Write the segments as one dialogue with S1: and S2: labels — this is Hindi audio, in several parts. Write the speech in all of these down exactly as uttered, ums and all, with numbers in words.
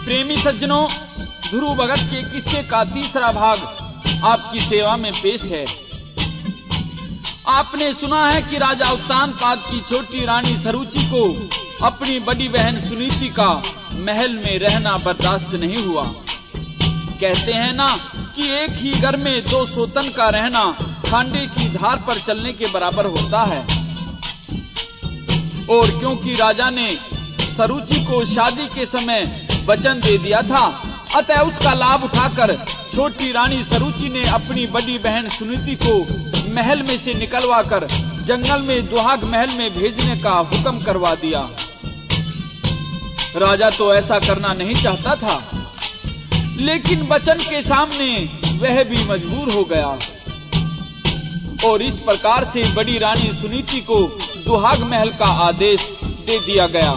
S1: प्रेमी सज्जनों, ध्रुव भगत के किस्से का तीसरा भाग आपकी सेवा में पेश है। आपने सुना है कि राजा उत्तानपाद की छोटी रानी सरुचि को अपनी बड़ी बहन सुनीति का महल में रहना बर्दाश्त नहीं हुआ। कहते हैं ना कि एक ही घर में दो सोतन का रहना खांडे की धार पर चलने के बराबर होता है। और क्योंकि राजा ने सरुचि को शादी के समय वचन दे दिया था, अतः उसका लाभ उठाकर छोटी रानी सरुचि ने अपनी बड़ी बहन सुनीति को महल में से निकलवाकर जंगल में दुहाग महल में भेजने का हुक्म करवा दिया। राजा तो ऐसा करना नहीं चाहता था, लेकिन वचन के सामने वह भी मजबूर हो गया और इस प्रकार से बड़ी रानी सुनीति को दुहाग महल का आदेश दे दिया गया।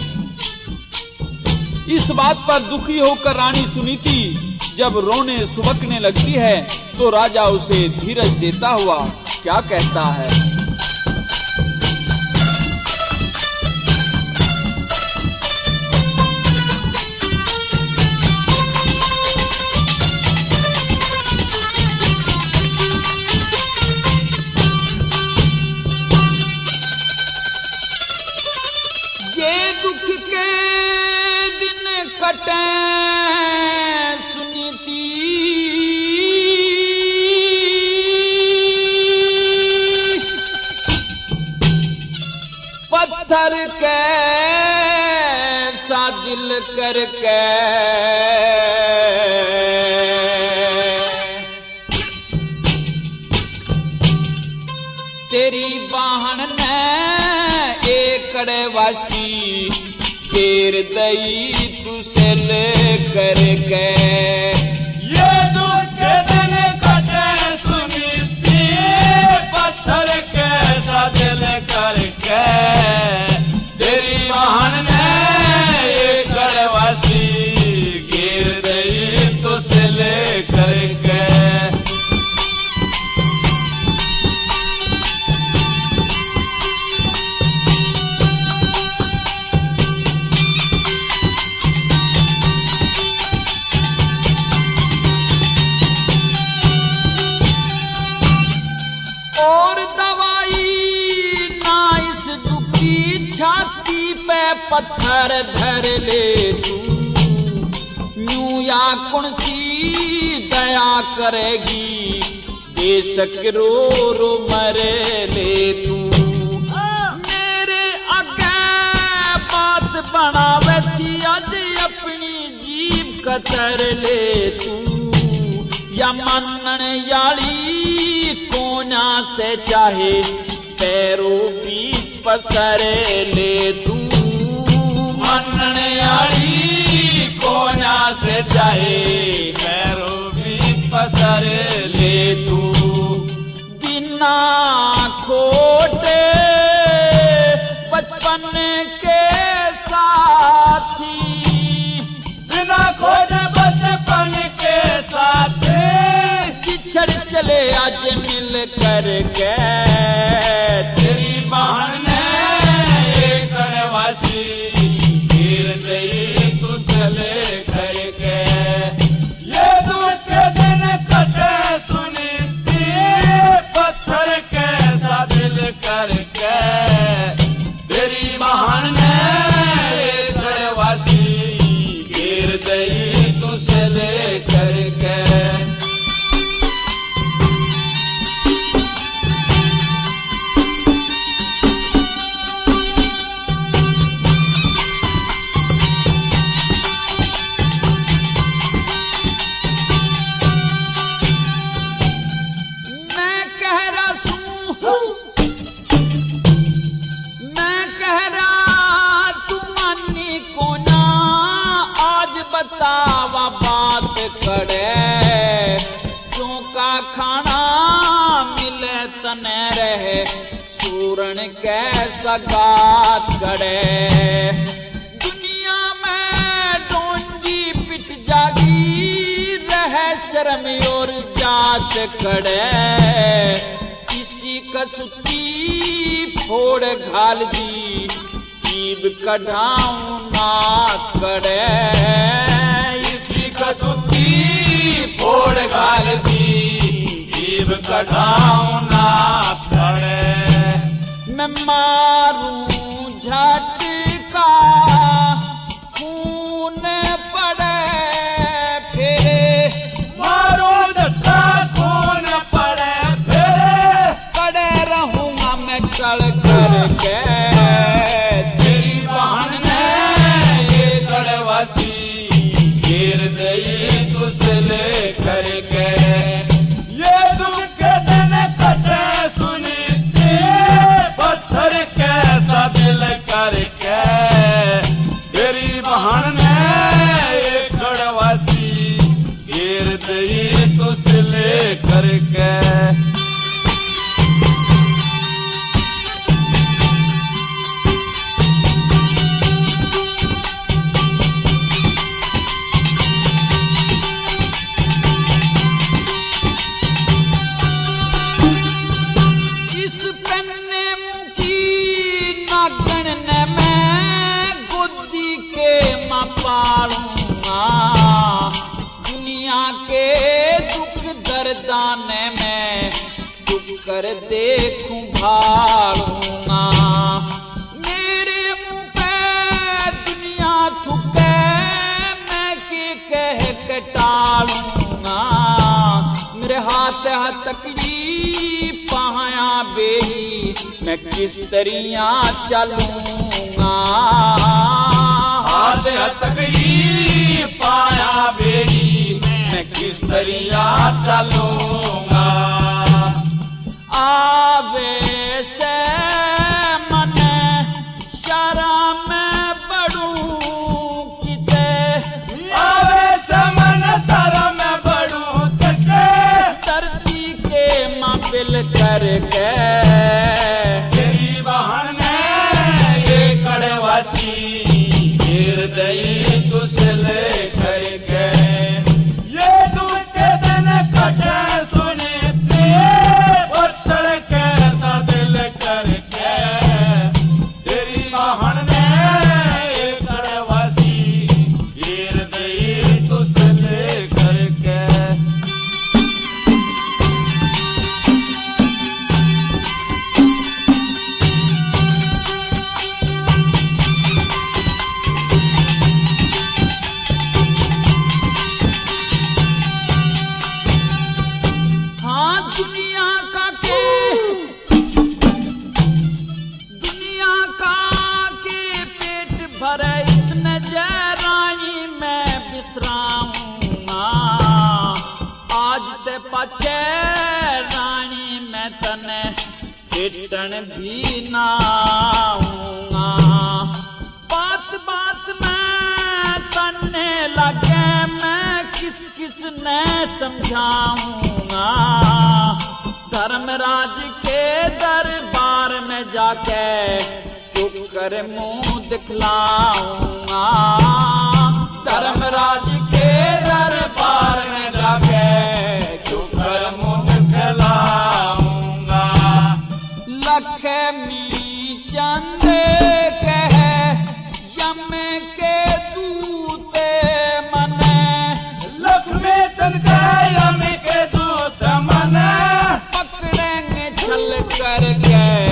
S1: इस बात पर दुखी होकर रानी सुनीति जब रोने सुबकने लगती है तो राजा उसे धीरज देता हुआ क्या कहता है।
S2: ये दुख के कटे सुनीति, पत्थर कैसा दिल करके तेरी बाहन ने एकड़े वासी घेर दई तुसे ले करके।
S3: ये दुख के दिन कटे सुनीति, पत्थर कैसा दिल करके तेरी बहन ने ये करवासी घेर दई तुसे ले करके।
S2: छाती पे पत्थर धर ले तू, न्यू या कौन सी दया करेगी, बेशक रो रो मरे ले तू। मेरे आगे बात बनावे थी आज अपनी जीव कतर ले तू, या मानन याली कोना से चाहे पैरों भी पसरे ले तू।
S3: मनन यारी कोना से चाहे पैरों भी पसरे ले तू।
S2: बिना खोटे बचपन के साथी,
S3: बिना खोटे बचपन के साथी
S2: बिछड़ चले आज मिल करके।
S3: तेरी बहन ने एक करवासी घेर दई तुझे ले करके। ये दुख के दिन कटे सुनीति, पत्थर कैसा दिल करके तेरी बहन ने एक करवासी घेर दई तुझे ले करके।
S2: बतावा बात करे, क्यों का खाना मिले तने रहे, सूरन कैसा गात करे। दुनिया में डोंगी पिट जागी रहे, शर्म और जांच करे। किसी कसुती फोड़ घाल दी, जीव कढ़ाऊं ना करे।
S3: कढ़ाऊं ना पड़े।
S2: मैं मारूं झटका खून पड़े फिर,
S3: मारूं झटका खून पड़े फिर,
S2: कड़े रहूंगा मैं कड़ करके।
S3: तेरी बहन ने ये कड़वासी घेर दई तुझसे ले करके। ये दुख के दिन कटे सुनते पत्थर कैसा दिल करके। तेरी बहन ने ये कड़वासी घेर दई तुझसे ले करके।
S2: पालूंगा दुनिया के दुख दर्दाने में चुप कर देखूं भालूंगा। मेरे मुंह पे दुनिया थुके मैं के कह के टालूंगा। मेरे हाथ हथकड़ी पाया बेही मैं किस तरिया चलूंगा।
S3: हाथ हथकड़ी पाया बेड़ी मैं किस तरिया चलूंगा।
S2: आवे से मन शर्म में पड़ूं किते,
S3: आवे से मन शर्म में पड़ूं किते,
S2: धरती के मापिल करके।
S3: तेरी बहन ने ये कड़वासी घेर दई तुझसे ले करके। ये दुख के दिन कटे सुनते पत्थर कैसा दिल करके। तेरी बहन ने ये कड़वासी घेर दई तुझसे ले करके।
S2: दुनिया का के दुनिया का के पेट भरे इस नजराई में विश्रामूंगा। आज ते पचे रानी मैं तने पिटन भी नाऊंगा। बात बात में तने लगे मैं किस किस ने समझाऊंगा। धर्मराज के दरबार में जाके चुप कर मुंह दिखलाऊंगा। धर्मराज के दरबार में जाके चुप कर मुंह दिखलाऊंगा। लक्ष्मी चंद कह यम के दूते मने,
S3: लक्ष्मी चंद कह यम के दूत मने,
S2: पकड़ेंगे छल करके।